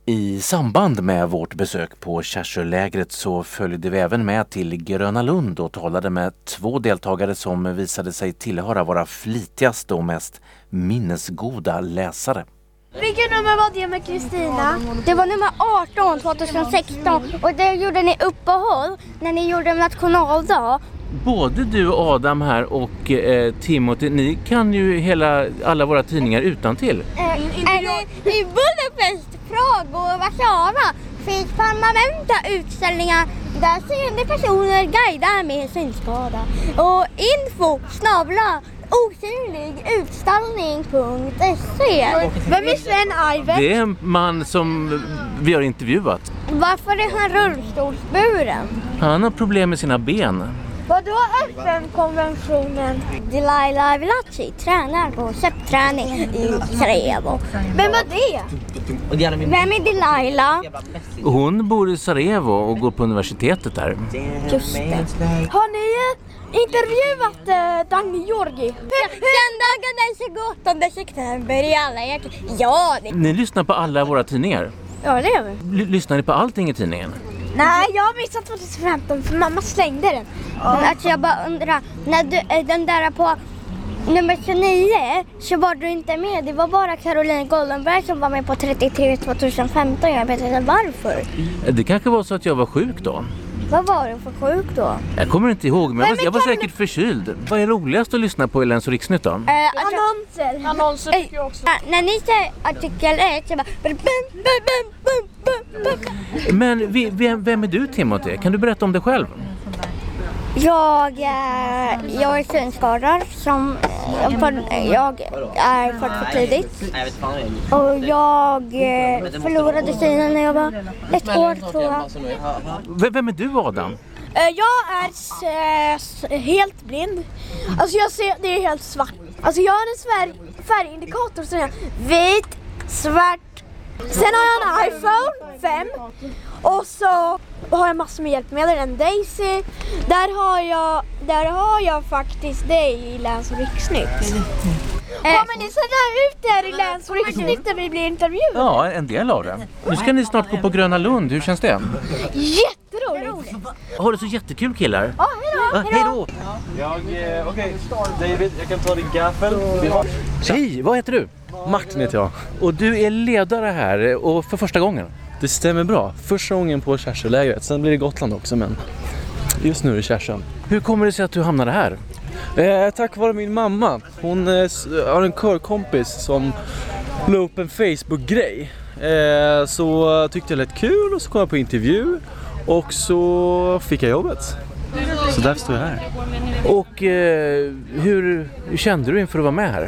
I samband med vårt besök på Kärsölägret så följde vi även med till Gröna Lund och talade med 2 deltagare som visade sig tillhöra våra flitigaste och mest minnesgoda läsare. Vilket nummer var det med Kristina? Det var nummer 18 2016 och det gjorde ni uppehåll när ni gjorde nationaldag. Både du Adam här och Timothy, ni kan ju alla våra tidningar utantill. I Budapest, Prag och Warszawa finns permanenta utställningar där seende personer guidar med synskada. Och info@osynligutställning.se. Vem är Sven Iver? Det är en man som vi har intervjuat. Varför är han rullstolsburen? Han har problem med sina ben. Vadå FN-konventionen? Delilah Vlaci tränar på SEP-träning i Sarajevo. Vem var det? Vem är Delilah? Hon bor i Sarajevo och går på universitetet där. Just det. Har ni intervjuat Dagny Georgi? Söndagen den 28 september i alla Ja, det... Ni lyssnar på alla våra tidningar. Ja, det gör vi. Lyssnar ni på allting i tidningen? Nej, jag har missat 2015 för mamma slängde den. Men alltså jag bara undrar, när du, den där på nummer 29 så var du inte med. Det var bara Caroline Goldenberg som var med på 33 2015. Jag vet inte varför. Det kanske var så att jag var sjuk då. Vad var du för sjuk då? Jag kommer inte ihåg, men jag var säkert förkyld. Vad är roligast att lyssna på i Läns- och Riksnytt då? Annonser. Annonser tycker jag också. När ni säger artikel 1 så bara... Men vem är du, Timothy? Kan du berätta om dig själv? Jag är synskadad som jag är för tidigt. Och jag förlorade synen när jag var 1 år tror jag. Vem är du, Adam? Jag är helt blind. Alltså jag ser, det är helt svart. Alltså jag har en färgindikator som är vit, svart. Sen har jag en iPhone 5 och så har jag massor med hjälpmedel, en Daisy. Där har jag faktiskt det i Läns- och Riksnytt. Kommer ni sätta ut där i Läns- och Riksnytt när vi blir intervjuade? Ja, en del av det. Nu ska ni snart gå på Gröna Lund. Hur känns det? Jätteroligt! Har det så jättekul, killar? Ja, hej då! Okej, David, jag kan ta din gaffel. Hej, vad heter du? Martin heter jag. Och du är ledare här och för första gången. Det stämmer bra. Första gången på Kärsölägret. Sen blir det Gotland också, men just nu är det Kärsön. Hur kommer det sig att du hamnade här? Tack vare min mamma. Hon har en körkompis som la upp en Facebook-grej. Så tyckte jag lät kul och så kom jag på intervju. Och så fick jag jobbet. Så därför står jag här. Och hur kände du inför att vara med här?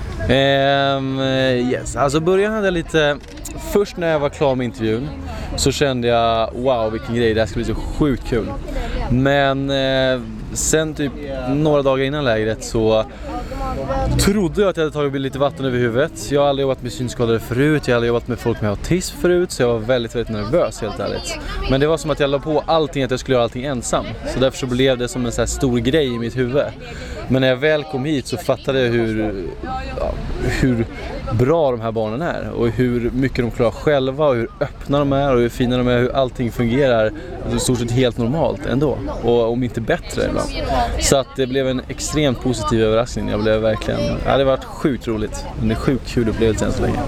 Yes, alltså början hade jag lite... Först när jag var klar med intervjun så kände jag, wow vilken grej, det här ska bli så sjukt kul. Men sen typ några dagar innan lägret så trodde jag att jag hade tagit lite vatten över huvudet. Jag har aldrig jobbat med synskadade förut, jag har aldrig jobbat med folk med autism förut, så jag var väldigt, väldigt nervös helt ärligt. Men det var som att jag la på allting, att jag skulle göra allting ensam. Så därför så blev det som en så här stor grej i mitt huvud. Men när jag väl kom hit så fattade jag hur bra de här barnen är och hur mycket de klarar själva och hur öppna de är och hur fina de är, hur allting fungerar i stort sett helt normalt ändå och om inte bättre ibland. Så att det blev en extremt positiv överraskning. Jag blev verkligen, det hade varit sjukt roligt. Det är sjukt kul upplevelse än så länge.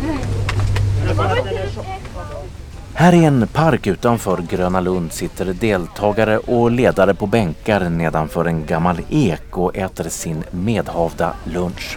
Här i en park utanför Gröna Lund sitter deltagare och ledare på bänkar nedanför en gammal ek och äter sin medhavda lunch.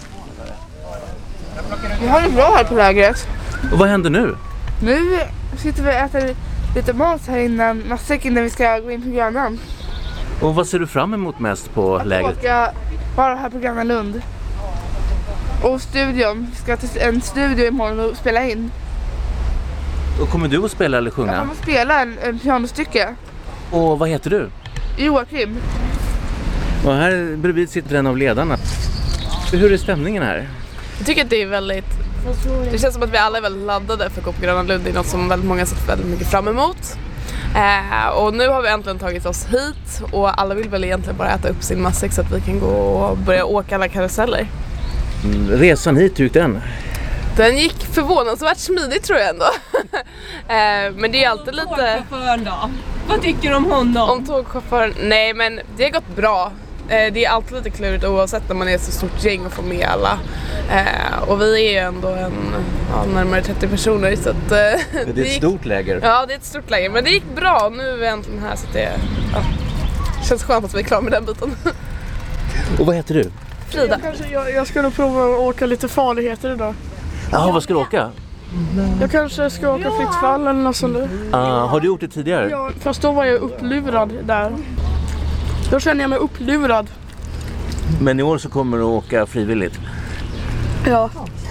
Vi har det bra här på lägret. Och vad händer nu? Nu sitter vi och äter lite mat här innan matsäck innan vi ska gå in på Grönan. Och vad ser du fram emot mest på lägret? Jag ska vara här på Gröna Lund. Och studion. Vi ska till en studio imorgon och spela in. Och kommer du att spela eller sjunga? Jag kommer att spela en pianostycke. Och vad heter du? Joakim. Och här bredvid sitter en av ledarna. Hur är stämningen här? Jag tycker att det är väldigt... Det känns som att vi alla är väldigt laddade för att gå på Gröna Lund. Det är något som väldigt många sett väldigt mycket fram emot. Och nu har vi äntligen tagit oss hit. Och alla vill väl egentligen bara äta upp sin matsäck så att vi kan gå och börja åka alla karuseller. Resan hit, hur gick den? Den gick förvånansvärt smidigt tror jag ändå. Men det är alltid lite... Tågchauffören då? Vad tycker du om honom? Om tågchauffören? Nej, men det har gått bra. Det är alltid lite klurigt oavsett när man är så stort gäng och får med alla. Och vi är ju ändå närmare 30 personer. Så att, det är ett stort läger. Ja, det är ett stort läger. Men det gick bra. Nu är vi äntligen här så det känns skönt att vi är klara med den biten. Och vad heter du? Frida. Jag ska nog prova att åka lite farligheter idag. Ja, vad ska du åka? Jag kanske ska åka fritt fall eller något sånt där. Har du gjort det tidigare? Ja, fast då var jag upplurad där. Då känner jag mig upplurad. Men i år så kommer du åka frivilligt? Ja.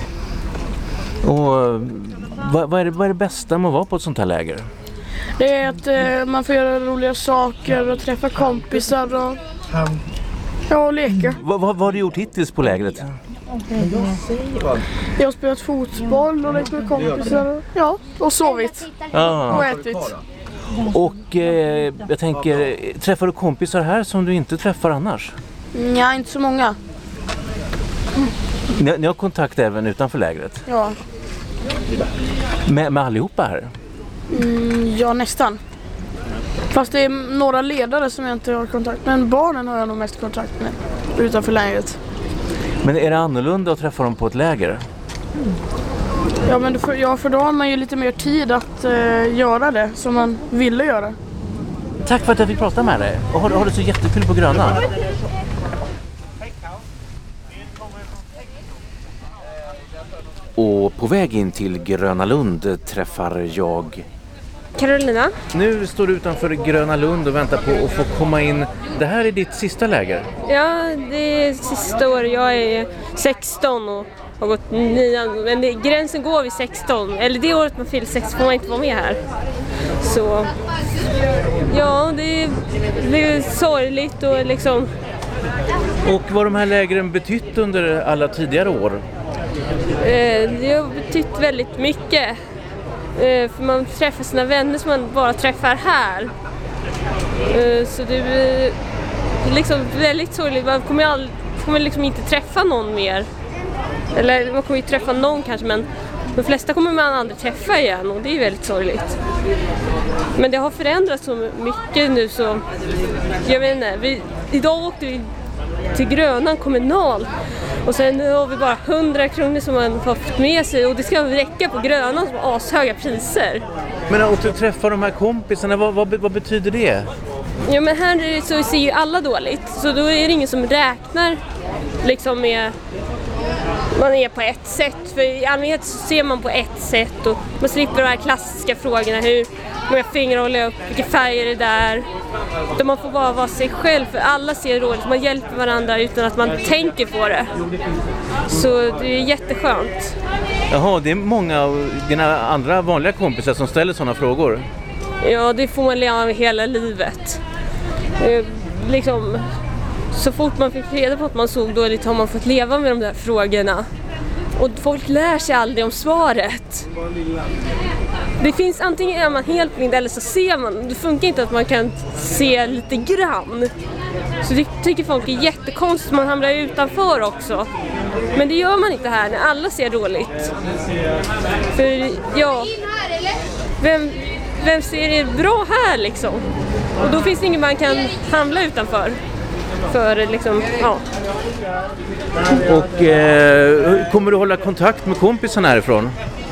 Och vad är det bästa med att vara på ett sånt här läger? Det är att man får göra roliga saker och träffa kompisar och leka. Vad har du gjort hittills på lägret? Jag har spelat fotboll och lekt med kompisar. Ja, och sovit. Och ätit. Och jag tänker, träffar du kompisar här som du inte träffar annars? Nej, inte så många. Ni har kontakt även utanför lägret? Ja. Med allihopa här? Ja, nästan. Fast det är några ledare som jag inte har kontakt med. Men barnen har jag nog mest kontakt med utanför lägret. Men är det annorlunda att träffa dem på ett läger? Ja, men för då har man ju lite mer tid att göra det som man ville göra. Tack för att jag fick prata med dig. Och har du så jättekul på Gröna. Och på väg in till Gröna Lund träffar jag Carolina. Nu står du utanför Gröna Lund och väntar på att få komma in. Det här är ditt sista läger? Ja, det är sista året. Jag är 16 och har gått 9. Men gränsen går vid 16. Eller det året man fyller 16 får man inte vara med här. Så ja, det är sorgligt och liksom... Och vad de här lägren betytt under alla tidigare år? Det har betytt väldigt mycket. För man träffar sina vänner som man bara träffar här. Så det är liksom väldigt sorgligt. Man kommer liksom inte träffa någon mer. Eller man kommer ju träffa någon kanske, men de flesta kommer man aldrig träffa igen och det är väldigt sorgligt. Men det har förändrats så mycket nu så jag vet inte, idag åkte vi till Grönan kommunal och sen har vi bara 100 kronor som man har fått med sig och det ska räcka på Grönan som har ashöga priser. Men att du träffar de här kompisarna, vad betyder det? Ja, men här så ser ju alla dåligt så då är det ingen som räknar liksom med man är på ett sätt, för i allmänhet så ser man på ett sätt och man slipper de här klassiska frågorna, hur många fingrar håller jag upp, vilka färger är det där. Då man får bara vara sig själv, för alla ser roligt, man hjälper varandra utan att man tänker på det. Så det är jätteskönt. Jaha, det är många av dina andra vanliga kompisar som ställer sådana frågor? Ja, det får man leva med hela livet. Liksom... Så fort man fick reda på att man såg dåligt har man fått leva med de där frågorna. Och folk lär sig aldrig om svaret. Det finns antingen är man helt blind eller så ser man. Det funkar inte att man kan se lite grann. Så det tycker folk är jättekonstigt. Man hamnar utanför också. Men det gör man inte här när alla ser dåligt. För ja, vem ser det bra här liksom? Och då finns det ingen man kan hamna utanför. För liksom, ja. Och kommer du hålla kontakt med kompisarna härifrån?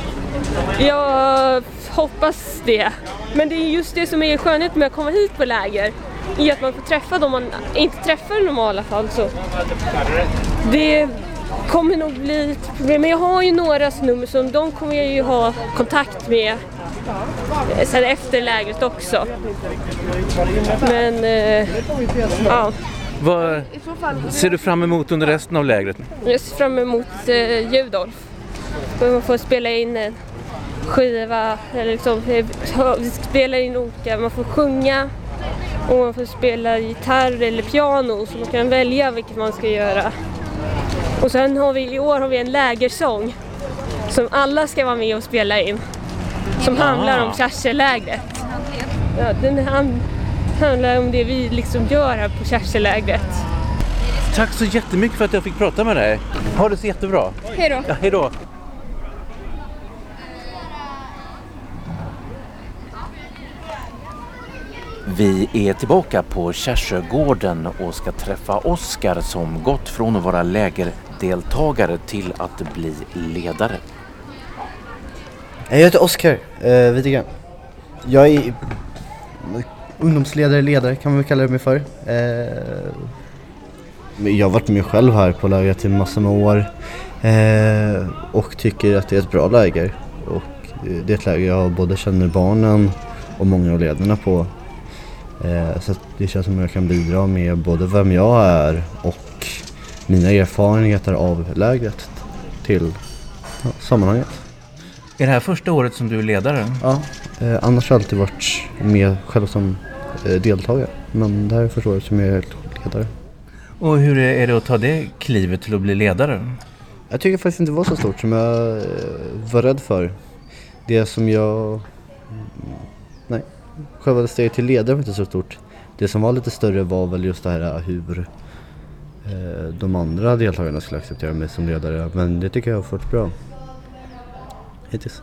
Jag hoppas det. Men det är just det som är skönhet med att komma hit på läger. I att man får träffa dem man inte träffar i normala fall. Så det kommer nog bli ett problem. Men jag har ju några nummer som de kommer jag ju ha kontakt med sen efter lägret också. Men ja. Vad ser du fram emot under resten av lägret? Jag ser fram emot Ljudolf. Man får spela in en skiva, eller liksom, spela in olika, man får sjunga och man får spela gitarr eller piano så man kan välja vilket man ska göra. Och sen i år har vi en lägersång som alla ska vara med och spela in. Som handlar om Kärselägret. Ja, den handlar om det vi liksom gör här på Kärselägret. Tack så jättemycket för att jag fick prata med dig. Ha det så jättebra. Hej då. Ja, hej då. Vi är tillbaka på Kärsögården och ska träffa Oskar som gått från att vara lägerdeltagare till att bli ledare. Jag heter Oskar Widegren. Jag är ungdomsledare kan man väl kalla det mig för. Jag har varit med själv här på lägret i massor med år och tycker att det är ett bra läger. Och det är ett läger jag både känner barnen och många av ledarna på. Så det känns som att jag kan bidra med både vem jag är och mina erfarenheter av lägret till sammanhanget. Är det här första året som du är ledare? Ja, annars har jag alltid varit med själv som deltagare. Men det här är första året som jag är ledare. Och hur är det att ta det klivet till att bli ledare? Jag tycker faktiskt inte det var så stort som jag var rädd för. Det som jag... Nej, själva steget till ledare var inte så stort. Det som var lite större var väl just det här hur de andra deltagarna skulle acceptera mig som ledare. Men det tycker jag har fått bra. Hittills.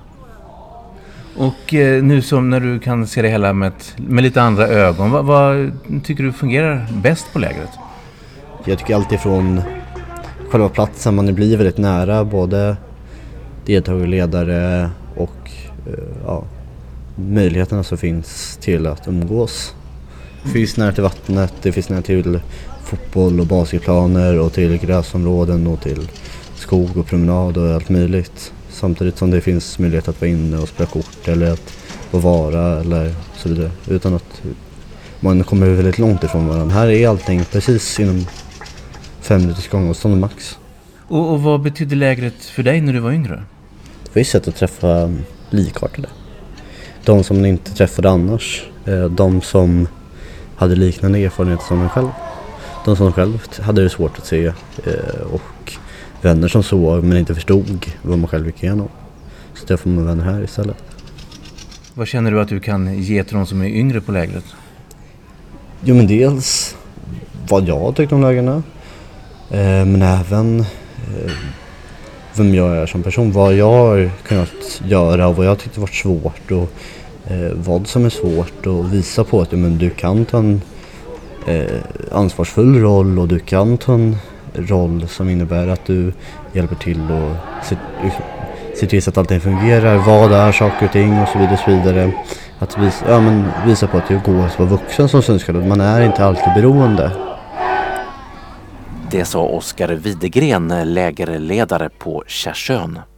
Och nu som när du kan se det hela med lite andra ögon, vad tycker du fungerar bäst på lägret? Jag tycker alltid från själva platsen man blir väldigt nära både deltagare och ledare och möjligheterna som finns till att umgås. Det finns nära till vattnet, det finns nära till fotboll och basketplaner och till gräsområden och till skog och promenad och allt möjligt. Samtidigt som det finns möjlighet att vara inne och spela kort eller att vara eller så vidare. Utan att man kommer väldigt långt ifrån varandra. Här är allting precis inom 5 minuters gångavstånd max. Och vad betydde lägret för dig när du var yngre? Det var ju sätt att träffa likartade. De som man inte träffade annars. De som hade liknande erfarenheter som en själv. De som själv hade det svårt att se och vänner som såg men inte förstod vad man själv gick igenom. Så därför får man vänner här istället. Vad känner du att du kan ge till de som är yngre på lägret? Jo, men dels vad jag tyckte om lägerna. Men även vem jag är som person. Vad jag har kunnat göra och vad jag tyckte var svårt. Och vad som är svårt. Och visa på att du kan ta en ansvarsfull roll och du kan ta en roll som innebär att du hjälper till och ser till så att allting fungerar, vad är saker och ting och så vidare och så vidare. Att visa på att det går att vara vuxen som synskadad, man är inte alltid beroende. Det sa Oskar Widegren, lägerledare på Kärsön.